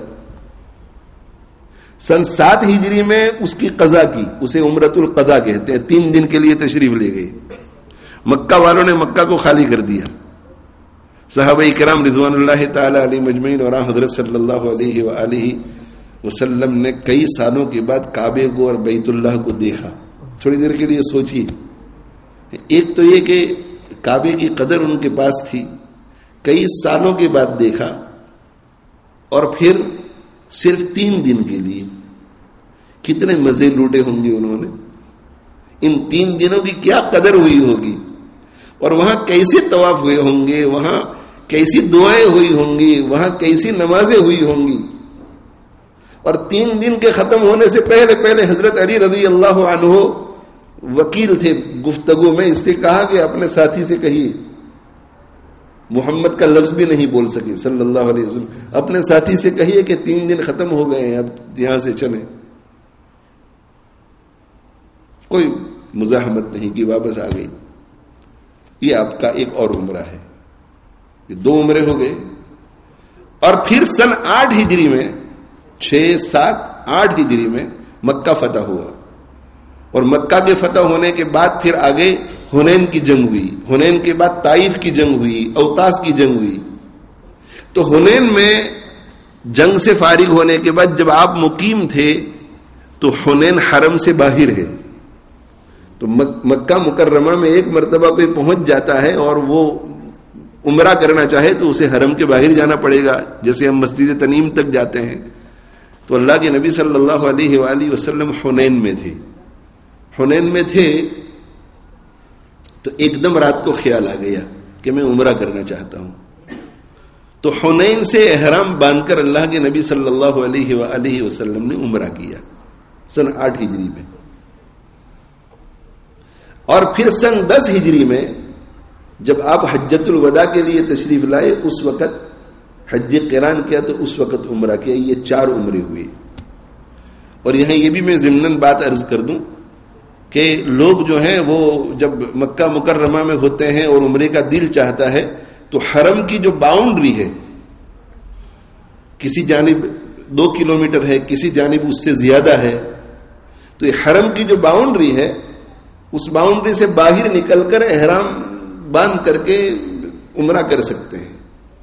سن 7 ہجری میں اس کی قضا کی، اسے عمرۃ القضا کہتے ہیں. 3 دن کے لیے تشریف لے گئے. مکہ والوں نے مکہ کو خالی کر دیا. صحابہ کرام رضوان اللہ تعالی علیہ مجمعین اور حضرت صلی اللہ علیہ وآلہ وسلم نے کئی سالوں کے بعد کعبے کو اور بیت اللہ کو دیکھا. تھوڑی دیر کے لیے سوچیے، ایک تو یہ کہ کعبے کی قدر ان کے پاس تھی، کئی سالوں کے بعد دیکھا، اور پھر صرف 3 دن کے لیے. کتنے مزے لوٹے ہوں گے انہوں نے. ان 3 دنوں کی کیا قدر ہوئی ہوگی، اور وہاں کیسے طواف ہوئے ہوں گے، وہاں کیسی دعائیں ہوئی ہوں گی، وہاں کیسی نمازیں ہوئی ہوں گی. اور 3 دن کے ختم ہونے سے پہلے حضرت علی رضی اللہ عنہ وکیل تھے گفتگو میں، اس نے کہا کہ اپنے ساتھی سے کہیے، محمد کا لفظ بھی نہیں بول سکے صلی اللہ علیہ وسلم، اپنے ساتھی سے کہیے کہ 3 دن ختم ہو گئے ہیں، اب یہاں سے چلیں. کوئی مزاحمت نہیں کی، واپس آ گئی. یہ آپ کا ایک اور عمرہ ہے. یہ 2 عمرے ہو گئے. اور پھر سن 8 ہجری میں 6, 7, 8 ہجری میں مکہ فتح ہوا. اور مکہ کے فتح ہونے کے بعد پھر آگے حنین کی جنگ ہوئی. حنین کے بعد طائف کی جنگ ہوئی، اوتاس کی جنگ ہوئی. تو حنین میں جنگ سے فارغ ہونے کے بعد جب آپ مقیم تھے تو حنین حرم سے باہر ہے. تو مکہ مکرمہ میں ایک مرتبہ کوئی پہنچ جاتا ہے اور وہ عمرہ کرنا چاہے تو اسے حرم کے باہر جانا پڑے گا, جیسے ہم مسجد تنیم تک جاتے ہیں. تو اللہ کے نبی صلی اللہ علیہ وآلہ وسلم حنین میں تھے تو ایک دم رات کو خیال آ گیا کہ میں عمرہ کرنا چاہتا ہوں. تو حنین سے احرام باندھ کر اللہ کے نبی صلی اللہ علیہ وآلہ وسلم نے عمرہ کیا سن 8 ہجری میں. اور پھر سن 10 ہجری میں جب آپ حجۃ الوداع کے لیے تشریف لائے اس وقت حج قران کیا تو اس وقت عمرہ کیا. یہ 4 عمرے ہوئے. اور یہاں یہ بھی میں ضمناً بات عرض کر دوں کہ لوگ جو ہیں وہ جب مکہ مکرمہ میں ہوتے ہیں اور عمرے کا دل چاہتا ہے تو حرم کی جو باؤنڈری ہے, کسی جانب 2 کلومیٹر ہے, کسی جانب اس سے زیادہ ہے, تو یہ حرم کی جو باؤنڈری ہے اس باؤنڈری سے باہر نکل کر احرام باندھ کر کے عمرہ کر سکتے ہیں.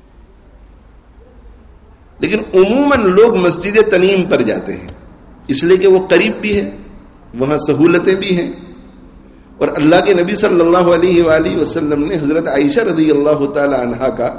لیکن عموماً لوگ مسجد تنیم پر جاتے ہیں اس لیے کہ وہ قریب بھی ہے, وہاں سہولتیں بھی ہیں. اور اللہ کے نبی صلی اللہ علیہ وآلہ وسلم نے حضرت عائشہ رضی اللہ تعالی عنہا کا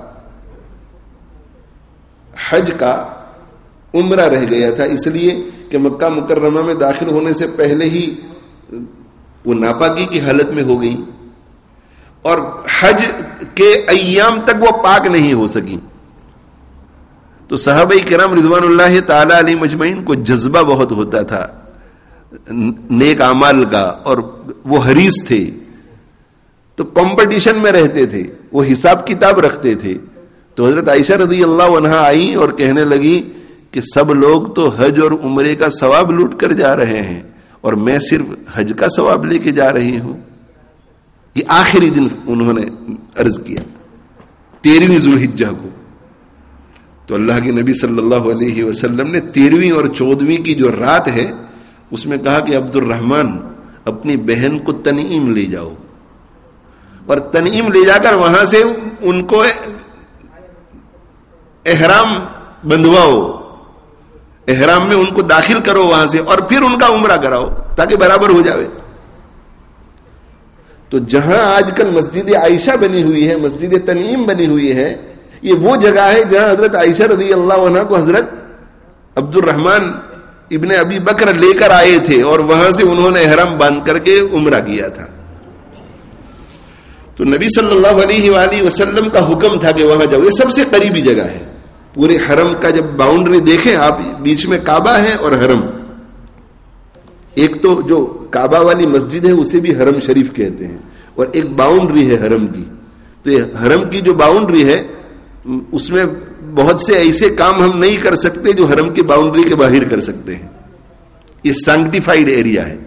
حج کا عمرہ رہ گیا تھا, اس لیے کہ مکہ مکرمہ میں داخل ہونے سے پہلے ہی وہ ناپاکی کی حالت میں ہو گئی اور حج کے ایام تک وہ پاک نہیں ہو سکی. تو صحابہ کرام رضوان اللہ تعالی علیہ مجمعین کو جذبہ بہت ہوتا تھا نیک اعمال کا, اور وہ حریص تھے, تو کمپٹیشن میں رہتے تھے, وہ حساب کتاب رکھتے تھے. تو حضرت عائشہ رضی اللہ عنہا آئی اور کہنے لگی کہ سب لوگ تو حج اور عمرے کا ثواب لوٹ کر جا رہے ہیں اور میں صرف حج کا ثواب لے کے جا رہی ہوں. یہ آخری دن انہوں نے عرض کیا 13ویں ذوالحجہ کو. تو اللہ کے نبی صلی اللہ علیہ وسلم نے 13ویں اور 14ویں کی جو رات ہے اس میں کہا کہ عبد الرحمن اپنی بہن کو تنعیم لے جاؤ, اور تنعیم لے جا کر وہاں سے ان کو احرام بندھواؤ, احرام میں ان کو داخل کرو وہاں سے, اور پھر ان کا عمرہ کراؤ تاکہ برابر ہو جاوے. تو جہاں آج کل مسجد عائشہ بنی ہوئی ہے, مسجد تنعیم بنی ہوئی ہے, یہ وہ جگہ ہے جہاں حضرت عائشہ رضی اللہ عنہ کو حضرت عبد الرحمن ابن ابی بکر لے کر آئے تھے اور وہاں سے انہوں نے احرام باندھ کر کے عمرہ کیا تھا. تو نبی صلی اللہ علیہ وآلہ وسلم کا حکم تھا کہ وہاں جاؤ. یہ سب سے قریبی جگہ ہے پورے حرم کا. جب باؤنڈری دیکھیں آپ, بیچ میں کعبہ ہے اور حرم, ایک تو جو کعبہ والی مسجد ہے اسے بھی حرم شریف کہتے ہیں, اور ایک باؤنڈری ہے حرم کی. تو یہ حرم کی جو باؤنڈری ہے اس میں بہت سے ایسے کام ہم نہیں کر سکتے جو حرم کی باؤنڈری کے باہر کر سکتے ہیں. یہ سینکٹیفائڈ ایریا ہے.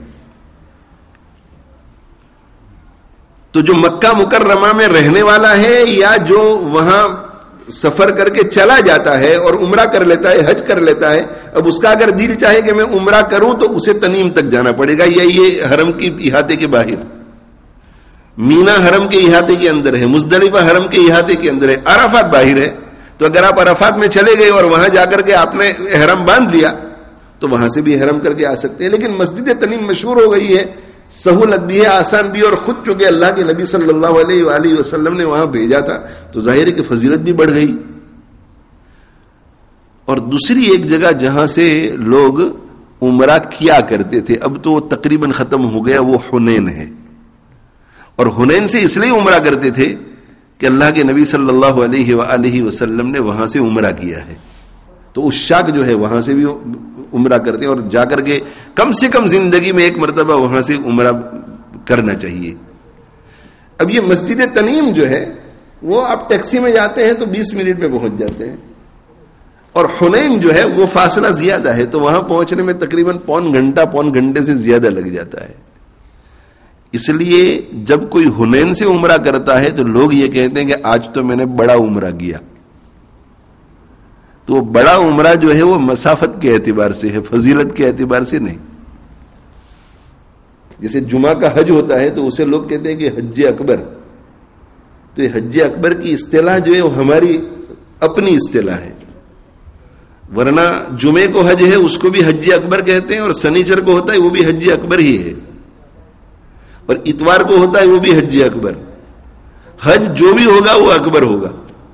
تو جو مکہ مکرمہ میں رہنے والا ہے یا جو وہاں سفر کر کے چلا جاتا ہے اور عمرہ کر لیتا ہے, حج کر لیتا ہے, اب اس کا اگر دل چاہے کہ میں عمرہ کروں تو اسے تنعیم تک جانا پڑے گا, یا یہ حرم کی احاطے کے باہر, مینا حرم کے احاطے کے اندر ہے, مزدلفہ حرم کے احاطے کے اندر ہے, عرفات باہر ہے. تو اگر آپ عرفات میں چلے گئے اور وہاں جا کر کے آپ نے احرام باندھ لیا تو وہاں سے بھی احرام کر کے آ سکتے ہیں. لیکن مسجد تنعیم مشہور ہو گئی ہے, سہولت بھی ہے, آسان بھی, اور خود چونکہ اللہ کے نبی صلی اللہ علیہ وآلہ وسلم نے وہاں بھیجا تھا تو ظاہر ہے کہ فضیلت بھی بڑھ گئی. اور دوسری ایک جگہ جہاں سے لوگ عمرہ کیا کرتے تھے, اب تو تقریباً ختم ہو گیا, وہ حنین ہے. اور حنین سے اس لیے عمرہ کرتے تھے کہ اللہ کے نبی صلی اللہ علیہ وآلہ وسلم نے وہاں سے عمرہ کیا ہے. تو اس شاک جو ہے وہاں سے بھی عمرہ کرتے ہیں, اور جا کر کے کم سے کم زندگی میں ایک مرتبہ وہاں سے عمرہ کرنا چاہیے. اب یہ مسجد تنعیم جو ہے وہ آپ ٹیکسی میں جاتے ہیں تو 20 منٹ میں پہنچ جاتے ہیں, اور حنین جو ہے وہ فاصلہ زیادہ ہے, تو وہاں پہنچنے میں تقریباً پون گھنٹے سے زیادہ لگ جاتا ہے. اس لیے جب کوئی حنین سے عمرہ کرتا ہے تو لوگ یہ کہتے ہیں کہ آج تو میں نے بڑا عمرہ کیا. تو بڑا عمرہ جو ہے وہ مسافت کے اعتبار سے ہے, فضیلت کے اعتبار سے نہیں. جیسے جمعہ کا حج ہوتا ہے تو اسے لوگ کہتے ہیں کہ حج اکبر. تو یہ حج اکبر کی اصطلاح جو ہے وہ ہماری اپنی اصطلاح ہے. ورنہ جمعے کو حج ہے اس کو بھی حج اکبر کہتے ہیں, اور سنیچر کو ہوتا ہے وہ بھی حج اکبر ہی ہے, اور اتوار کو ہوتا ہے وہ بھی حج اکبر. حج جو بھی ہوگا وہ اکبر ہوگا.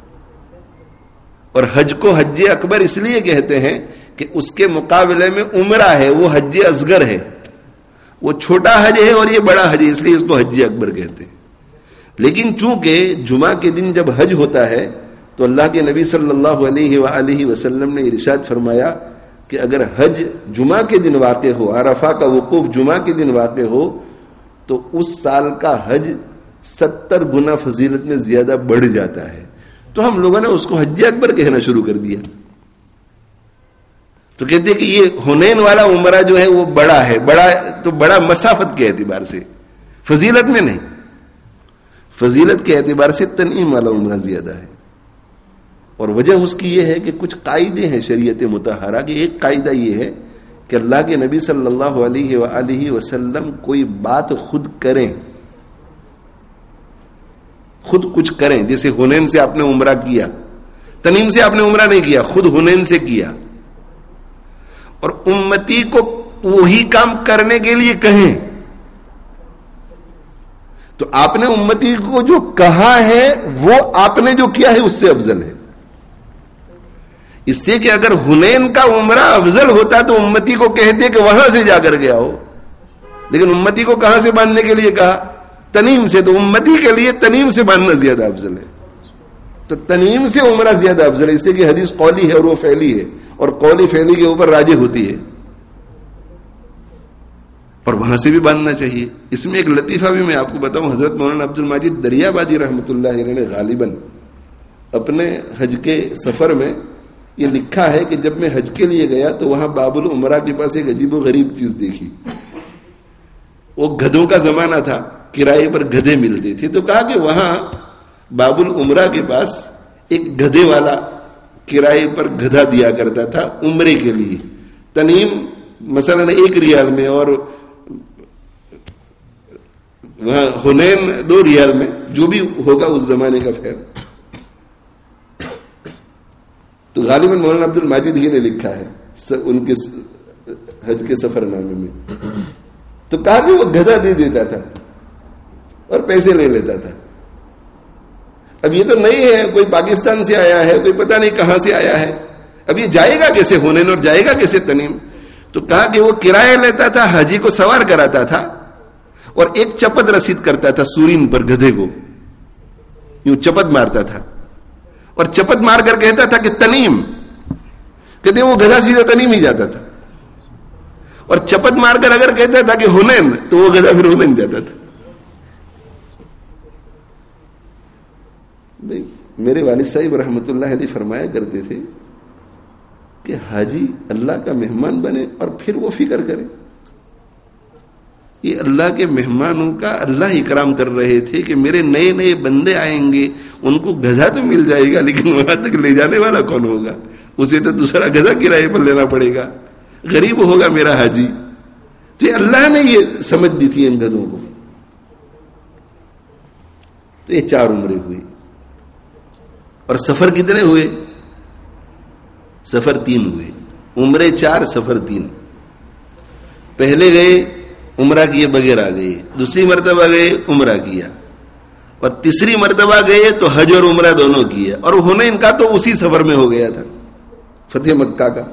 اور حج کو حج اکبر اس لیے کہتے ہیں کہ اس کے مقابلے میں عمرہ ہے وہ حج اصغر ہے, وہ چھوٹا حج ہے اور یہ بڑا حج ہے, اس لیے اس کو حج اکبر کہتے ہیں. لیکن چونکہ جمعہ کے دن جب حج ہوتا ہے تو اللہ کے نبی صلی اللہ علیہ وآلہ وسلم نے ارشاد فرمایا کہ اگر حج جمعہ کے دن واقع ہو, عرفہ کا وقوف جمعہ کے دن واقع ہو, تو اس سال کا حج 70 گنا فضیلت میں زیادہ بڑھ جاتا ہے. تو ہم لوگوں نے اس کو حج اکبر کہنا شروع کر دیا. تو کہتے ہیں کہ یہ حنین والا عمرہ جو ہے وہ بڑا ہے, بڑا تو بڑا مسافت کے اعتبار سے, فضیلت میں نہیں. فضیلت کے اعتبار سے تنعیم والا عمرہ زیادہ ہے. اور وجہ اس کی یہ ہے کہ کچھ قاعدے ہیں شریعت مطہرہ کے. ایک قاعدہ یہ ہے کہ اللہ کے نبی صلی اللہ علیہ وآلہ وسلم کوئی بات خود کریں, خود کچھ کریں, جیسے حنین سے آپ نے عمرہ کیا, تنعیم سے آپ نے عمرہ نہیں کیا, خود حنین سے کیا, اور امتی کو وہی کام کرنے کے لیے کہیں, تو آپ نے امتی کو جو کہا ہے وہ آپ نے جو کیا ہے اس سے افضل ہے. اس سے کہ اگر حنین کا عمرہ افضل ہوتا تو امتی کو کہتے کہ وہاں سے جا کر گیا ہو, لیکن امتی کو کہاں سے باندھنے کے لیے کہا؟ تنعیم سے. تو امتی کے لیے تنعیم سے باندھنا زیادہ افضل ہے. تو تنعیم سے عمرہ زیادہ افضل ہے, اس لیے کہ حدیث قولی ہے اور وہ فعلی ہے, اور قولی فعلی کے اوپر راجح ہوتی ہے, اور وہاں سے بھی باندھنا چاہیے. اس میں ایک لطیفہ بھی میں آپ کو بتاؤں. حضرت مولانا عبد الماجد دریابادی رحمۃ اللہ علیہ نے غالباً اپنے حج کے سفر میں یہ لکھا ہے کہ جب میں حج کے لیے گیا تو وہاں باب العمرہ کے پاس ایک عجیب و غریب چیز دیکھی. وہ گدھوں کا زمانہ تھا, کرائے پر گدھے ملتے تھے, تو کہا کہ وہاں باب العمرہ کے پاس ایک گدھے والا کرائے پر گدھا دیا کرتا تھا عمرے کے لیے. تنعیم مثلا 1 ریال میں, اور وہاں حنین 2 ریال میں, جو بھی ہوگا اس زمانے کا فیل. تو غالباً مولانا عبد الماجد ہی نے لکھا ہے ان کے حج کے سفر نامے میں. تو کہا کہ وہ گدھا دے دیتا تھا اور پیسے لے لیتا تھا. اب یہ تو نہیں ہے, کوئی پاکستان سے آیا ہے, کوئی پتہ نہیں کہاں سے آیا ہے, اب یہ جائے گا کیسے حنین اور جائے گا کیسے تنعیم؟ تو کہا کہ وہ کرایہ لیتا تھا, حاجی کو سوار کراتا تھا, اور ایک چپت رسید کرتا تھا سورین پر, گدھے کو یوں چپت مارتا تھا, اور چپت مار کر کہتا تھا کہ تنعیم, کہتے وہ گدھا سیدھا تنعیم ہی جاتا تھا. اور چپت مار کر اگر کہتا تھا کہ حنین, تو وہ گدھا پھر حنین جاتا تھا. میرے والد صاحب رحمۃ اللہ علیہ فرمایا کرتے تھے کہ حاجی اللہ کا مہمان بنے اور پھر وہ فکر کرے. یہ اللہ کے مہمانوں کا اللہ اکرام کر رہے تھے کہ میرے نئے نئے بندے آئیں گے, ان کو گدھا تو مل جائے گا, لیکن وہاں تک لے جانے والا کون ہوگا؟ اسے تو دوسرا گدھا کرائے پر لینا پڑے گا, غریب ہوگا میرا حاجی. تو یہ اللہ نے یہ سمجھ دی تھی ان گدھوں کو. تو یہ 4 عمرے ہوئے. اور سفر کتنے ہوئے؟ سفر 3 ہوئے. عمرے 4, سفر 3. پہلے گئے عمرہ کیے بغیر آ گئے, دوسری مرتبہ گئے عمرہ کیا, اور تیسری مرتبہ گئے تو حج اور عمرہ دونوں کیے. اور حنین کا تو اسی سفر میں ہو گیا تھا, فتح مکہ کا.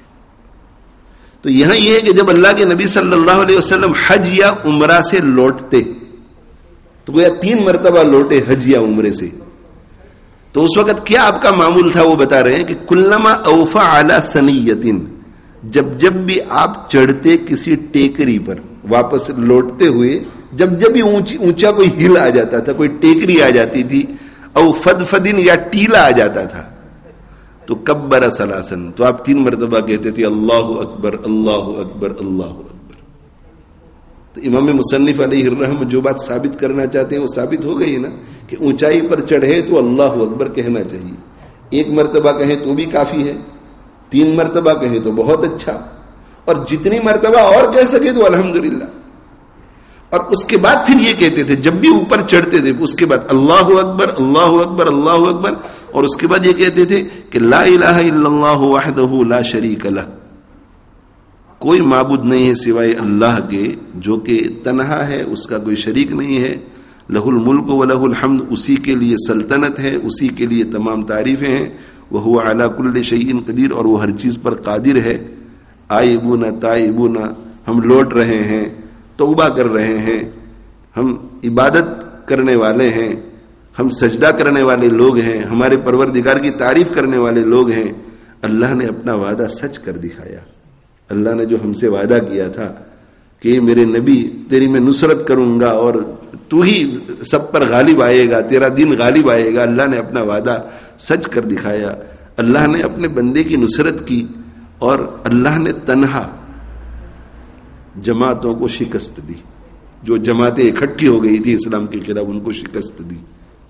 تو یہاں یہ ہے کہ جب اللہ کے نبی صلی اللہ علیہ وسلم حج یا عمرہ سے لوٹتے تو گویا 3 مرتبہ لوٹے حج یا عمرے سے. تو اس وقت کیا آپ کا معمول تھا وہ بتا رہے ہیں کہ کلما اوفا علی ثنیۃ, جب بھی آپ چڑھتے کسی ٹیکری پر واپس لوٹتے ہوئے, جب بھی اونچا کوئی ہل آ جاتا تھا, کوئی ٹیکری آ جاتی تھی, او فدفدن یا ٹیلا آ جاتا تھا, تو کبر ثلاثن, تو آپ 3 مرتبہ کہتے تھے اللہ اکبر اللہ اکبر اللہ اکبر. تو امام مصنف علیہ الرحم جو بات ثابت کرنا چاہتے ہیں وہ ثابت ہو گئی نا, کہ اونچائی پر چڑھے تو اللہ اکبر کہنا چاہیے. 1 مرتبہ کہیں تو بھی کافی ہے, 3 مرتبہ کہیں تو بہت اچھا, اور جتنی مرتبہ اور کہہ سکے تو الحمدللہ. اور اس کے بعد پھر یہ کہتے تھے جب بھی اوپر چڑھتے تھے, اس کے بعد اللہ اکبر اللہ اکبر اللہ اکبر, اور اس کے بعد یہ کہتے تھے کہ لا الہ الا اللہ وحدہ لا شریک لہ، کوئی معبود نہیں ہے سوائے اللہ کے جو کہ تنہا ہے، اس کا کوئی شریک نہیں ہے، لہ الملک و لہ الحمد، اسی کے لیے سلطنت ہے، اسی کے لیے تمام تعریفیں ہیں، وہو علی کل شیء قدیر، اور وہ ہر چیز پر قادر ہے، آئبون تائبون، ہم لوٹ رہے ہیں، توبہ کر رہے ہیں، ہم عبادت کرنے والے ہیں، ہم سجدہ کرنے والے لوگ ہیں، ہمارے پروردگار کی تعریف کرنے والے لوگ ہیں۔ اللہ نے اپنا وعدہ سچ کر دکھایا۔ اللہ نے جو ہم سے وعدہ کیا تھا کہ میرے نبی تیری میں نصرت کروں گا اور تو ہی سب پر غالب آئے گا، تیرا دین غالب آئے گا، اللہ نے اپنا وعدہ سچ کر دکھایا۔ اللہ نے اپنے بندے کی نصرت کی اور اللہ نے تنہا جماعتوں کو شکست دی، جو جماعتیں اکٹھی ہو گئی تھی اسلام کے خلاف، ان کو شکست دی۔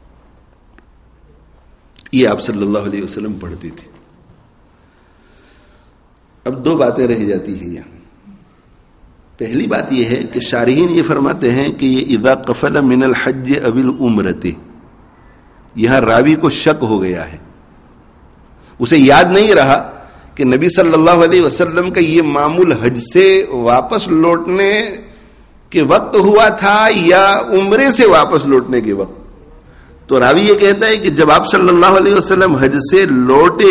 یہ آپ صلی اللہ علیہ وسلم پڑھتے تھے۔ اب دو باتیں رہ جاتی ہیں یہاں۔ پہلی بات یہ ہے کہ شارحین یہ فرماتے ہیں کہ یہ اذا قفل من الحج او العمرۃ، یہاں راوی کو شک ہو گیا ہے، اسے یاد نہیں رہا کہ نبی صلی اللہ علیہ وسلم کا یہ معمول حج سے واپس لوٹنے کے وقت ہوا تھا یا عمرے سے واپس لوٹنے کے وقت۔ تو راوی یہ کہتا ہے کہ جب آپ صلی اللہ علیہ وسلم حج سے لوٹے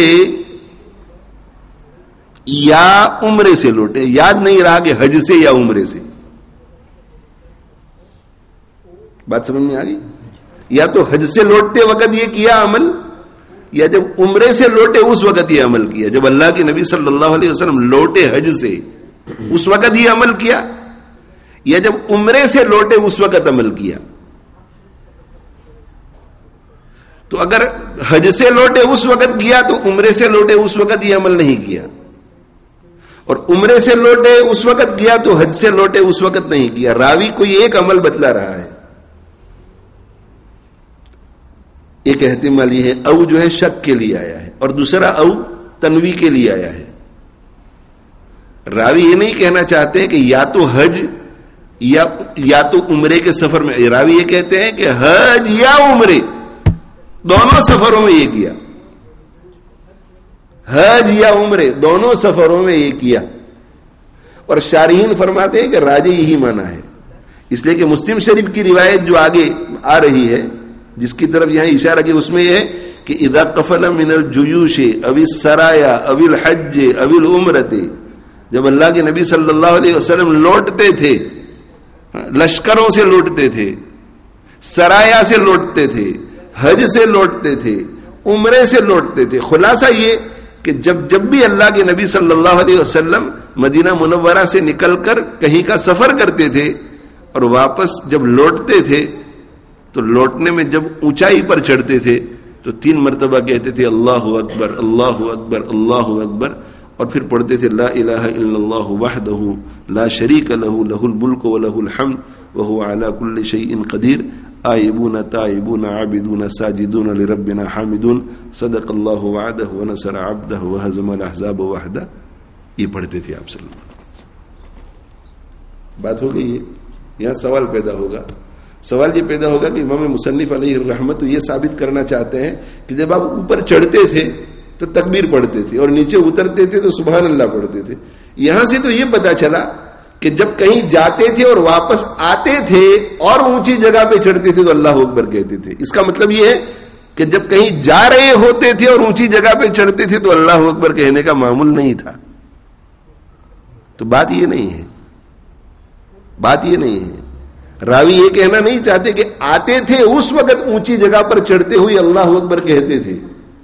یا عمرے سے لوٹے، یاد نہیں رہا کہ حج سے یا عمرے سے۔ بات سمجھ میں آ گئی؟ یا تو حج سے لوٹتے وقت یہ کیا عمل، یا جب عمرے سے لوٹے اس وقت یہ عمل کیا۔ جب اللہ کے نبی صلی اللہ علیہ وسلم لوٹے حج سے اس وقت یہ عمل کیا، یا جب عمرے سے لوٹے اس وقت عمل کیا۔ تو اگر حج سے لوٹے اس وقت کیا تو عمرے سے لوٹے اس وقت یہ عمل نہیں کیا، اور عمرے سے لوٹے اس وقت کیا تو حج سے لوٹے اس وقت نہیں کیا۔ راوی کوئی ایک عمل بتلا رہا ہے۔ ایک احتمال یہ ہے او جو ہے شک کے لیے آیا ہے، اور دوسرا او تنوی کے لیے آیا ہے۔ راوی یہ نہیں کہنا چاہتے کہ یا تو حج یا تو عمرے کے سفر میں، راوی یہ کہتے ہیں کہ حج یا عمرے دونوں سفروں میں یہ کیا، حج یا عمرے دونوں سفروں میں یہ کیا۔ اور شارحین فرماتے ہیں کہ راجح یہی معنی ہے، اس لیے کہ مسلم شریف کی روایت جو آگے آ رہی ہے جس کی طرف یہاں اشارہ کیا، اس میں یہ ہے کہ اذا قفل من الجیوش او السرایا او الحج او العمرۃ، جب اللہ کے نبی صلی اللہ علیہ وسلم لوٹتے تھے، لشکروں سے لوٹتے تھے، سرایا سے لوٹتے تھے، حج سے لوٹتے تھے، عمرے سے لوٹتے تھے۔ خلاصہ یہ کہ جب بھی اللہ کے نبی صلی اللہ علیہ وسلم مدینہ منورہ سے نکل کر کہیں کا سفر کرتے تھے اور واپس جب لوٹتے تھے تو لوٹنے میں جب اونچائی پر چڑھتے تھے تو 3 مرتبہ کہتے تھے اللہ اکبر اللہ اکبر اللہ اکبر، اور پھر پڑھتے تھے لا الہ الا اللہ وحدہ لا شریک لہ لہ الملک و لہ الحمد وہو علی کل شیء قدیر آئبون تائبون عابدون ساجدون لربنا حامدون صدق اللہ وعدہ ونصر عبدہ وہزم الاحزاب وحدہ۔ یہ پڑھتے تھے آپ صلی اللہ علیہ وسلم۔ بات ہو گئی ہے۔ یہاں سوال پیدا ہوگا، سوال یہ پیدا ہوگا کہ امام مصنف علیہ الرحمت یہ ثابت کرنا چاہتے ہیں کہ جب آپ اوپر چڑھتے تھے تو تکبیر پڑھتے تھے اور نیچے اترتے تھے تو سبحان اللہ پڑھتے تھے۔ یہاں سے تو یہ پتا چلا کہ جب کہیں جاتے تھے اور واپس آتے تھے اور اونچی جگہ پہ چڑھتے تھے تو اللہ اکبر کہتے تھے۔ اس کا مطلب یہ ہے کہ جب کہیں جا رہے ہوتے تھے اور اونچی جگہ پہ چڑھتے تھے تو اللہ اکبر کہنے کا معمول نہیں تھا۔ تو بات یہ نہیں ہے، بات یہ نہیں ہے۔ راوی یہ کہنا نہیں چاہتے کہ آتے تھے اس وقت اونچی جگہ پر چڑھتے ہوئے اللہ اکبر کہتے تھے،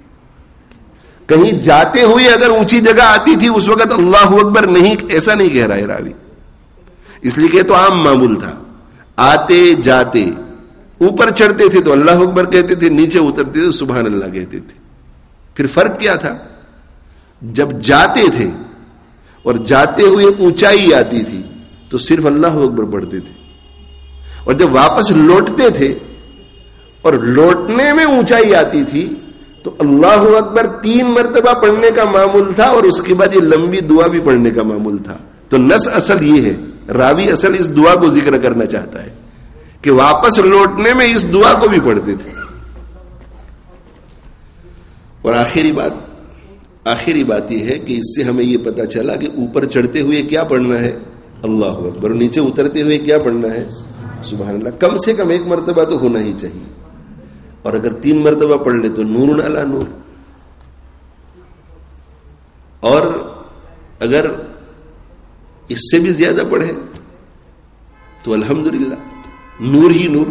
کہیں جاتے ہوئے اگر اونچی جگہ آتی تھی اس وقت اللہ اکبر نہیں، ایسا نہیں کہہ رہا ہے راوی، اس لیے کہ تو عام معمول تھا۔ آتے جاتے اوپر چڑھتے تھے تو اللہ اکبر کہتے تھے، نیچے اترتے تھے تو سبحان اللہ کہتے تھے۔ پھر فرق کیا تھا؟ جب جاتے تھے اور جاتے ہوئے اونچائی آتی تھی تو صرف اللہ اکبر پڑھتے تھے، اور جب واپس لوٹتے تھے اور لوٹنے میں اونچائی آتی تھی تو اللہ اکبر 3 مرتبہ پڑھنے کا معمول تھا، اور اس کے بعد یہ لمبی دعا بھی پڑھنے کا معمول تھا۔ تو نص اصل یہ ہے، راوی اصل اس دعا کو ذکر کرنا چاہتا ہے کہ واپس لوٹنے میں اس دعا کو بھی پڑھتے تھے۔ اور آخری بات یہ ہے کہ اس سے ہمیں یہ پتا چلا کہ اوپر چڑھتے ہوئے کیا پڑھنا ہے، اللہ اکبر، اور نیچے اترتے ہوئے کیا پڑھنا ہے، سبحان اللہ. کم سے کم 1 مرتبہ تو ہونا ہی چاہیے، اور اگر 3 مرتبہ پڑھ لے تو نور علی نور، اور اگر اس سے بھی زیادہ پڑھے تو الحمدللہ نور ہی نور.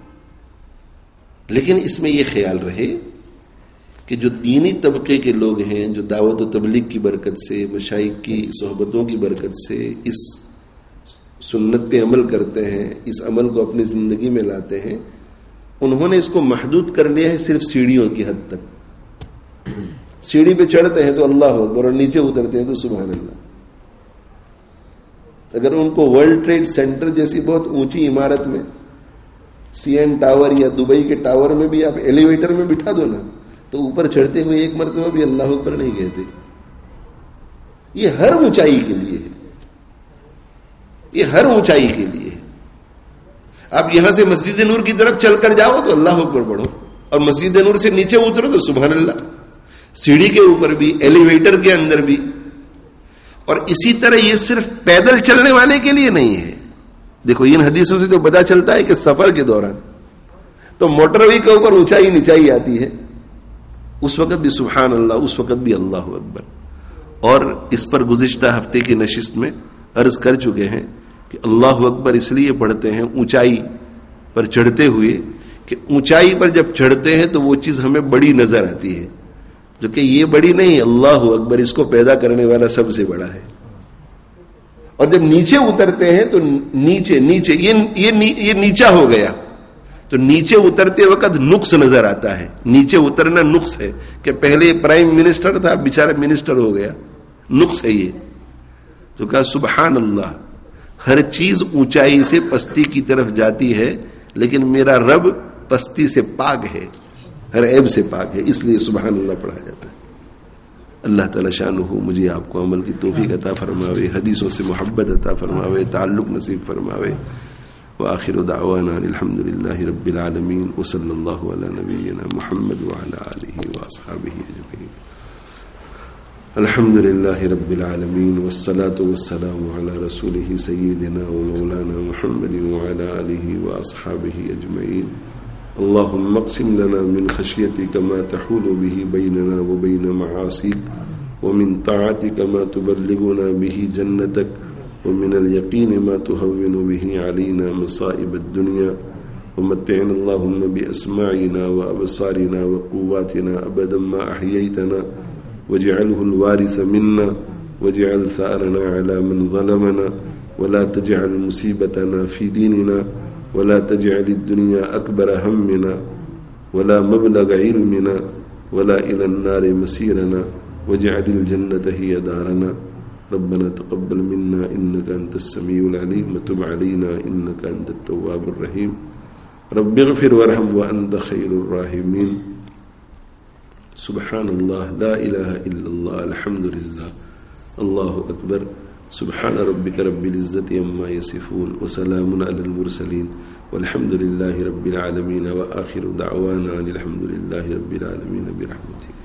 لیکن اس میں یہ خیال رہے کہ جو دینی طبقے کے لوگ ہیں، جو دعوت و تبلیغ کی برکت سے، مشائخ کی صحبتوں کی برکت سے اس سنت پہ عمل کرتے ہیں، اس عمل کو اپنی زندگی میں لاتے ہیں، انہوں نے اس کو محدود کر لیا ہے صرف سیڑھیوں کی حد تک. سیڑھی پہ چڑھتے ہیں تو اللہ اکبر، اور نیچے اترتے ہیں تو سبحان اللہ. اگر ان کو ورلڈ ٹریڈ سینٹر جیسی بہت اونچی عمارت میں، سی این ٹاور یا دبئی کے ٹاور میں بھی آپ ایلیویٹر میں بٹھا دو نا، تو اوپر چڑھتے ہوئے 1 مرتبہ بھی اللہ اکبر نہیں کہتے. یہ ہر اونچائی کے لیے ہے، یہ ہر اونچائی کے لیے ہے. آپ یہاں سے مسجد نور کی طرف چل کر جاؤ تو اللہ اکبر پڑھو، اور مسجد نور سے نیچے اترو تو سبحان اللہ. سیڑھی کے اوپر بھی، ایلیویٹر کے اندر بھی. اور اسی طرح یہ صرف پیدل چلنے والے کے لیے نہیں ہے. دیکھو ان حدیثوں سے تو پتا چلتا ہے کہ سفر کے دوران تو موٹر وے کے اوپر اونچائی نیچائی آتی ہے، اس وقت بھی سبحان اللہ، اس وقت بھی اللہ اکبر. اور اس پر گزشتہ ہفتے کی نشست میں عرض کر چکے ہیں کہ اللہ اکبر اس لیے پڑھتے ہیں اونچائی پر چڑھتے ہوئے کہ اونچائی پر جب چڑھتے ہیں تو وہ چیز ہمیں بڑی نظر آتی ہے، جو کہ یہ بڑی نہیں، اللہ اکبر اس کو پیدا کرنے والا سب سے بڑا ہے. اور جب نیچے اترتے ہیں تو نیچے یہ نیچا ہو گیا، تو نیچے اترتے وقت نقص نظر آتا ہے. نیچے اترنا نقص ہے کہ پہلے پرائم منسٹر تھا، بیچارہ منسٹر ہو گیا، نقص ہے یہ. تو کہا سبحان اللہ، ہر چیز اونچائی سے پستی کی طرف جاتی ہے، لیکن میرا رب پستی سے پاک ہے، ہر عیب سے پاک ہے، اس لیے سبحان اللہ پڑھا جاتا ہے. اللہ تعالی شانہ مجھے آپ کو عمل کی توفیق عطا فرماوے، حدیثوں سے محبت عطا فرماوے، تعلق نصیب فرماوے. وآخر دعوانا الحمد للہ رب العالمین، وصلی اللہ علی نبینا محمد وعلی آلہ واصحابہ اجمعین. الحمد للہ رب العالمین، والصلاة والسلام علی رسولہ سیدنا ومولانا محمد وعلی آلہ واصحابہ اجمعین. اللهم اقسم لنا من خشيتك ما تحول به بيننا وبين معاصيك، ومن طاعتك ما تبلغنا به جنتك، ومن اليقين ما تهون به علينا مصائب الدنيا، ومتعنا اللهم بأسماعنا وأبصارنا وقواتنا أبدا ما أحييتنا، واجعله الوارث منا، واجعل ثأرنا على من ظلمنا، ولا تجعل مصيبتنا في ديننا، ولا تجعل الدنيا أكبر همنا ولا مبلغ علمنا ولا إلى النار مسيرنا، واجعل الجنة هي دارنا. ربنا تقبل منا إنك أنت السميع العليم، وتب علينا إنك أنت التواب الرحيم. رب اغفر وارحم وأنت خير الراحمين. سبحان الله، لا إله إلا الله، الحمد لله، الله أكبر. سبحان ربك رب العزة عما يصفون، وسلام على المرسلين، والحمد لله رب العالمين. وآخر دعوانا الحمد لله رب العالمين برحمته.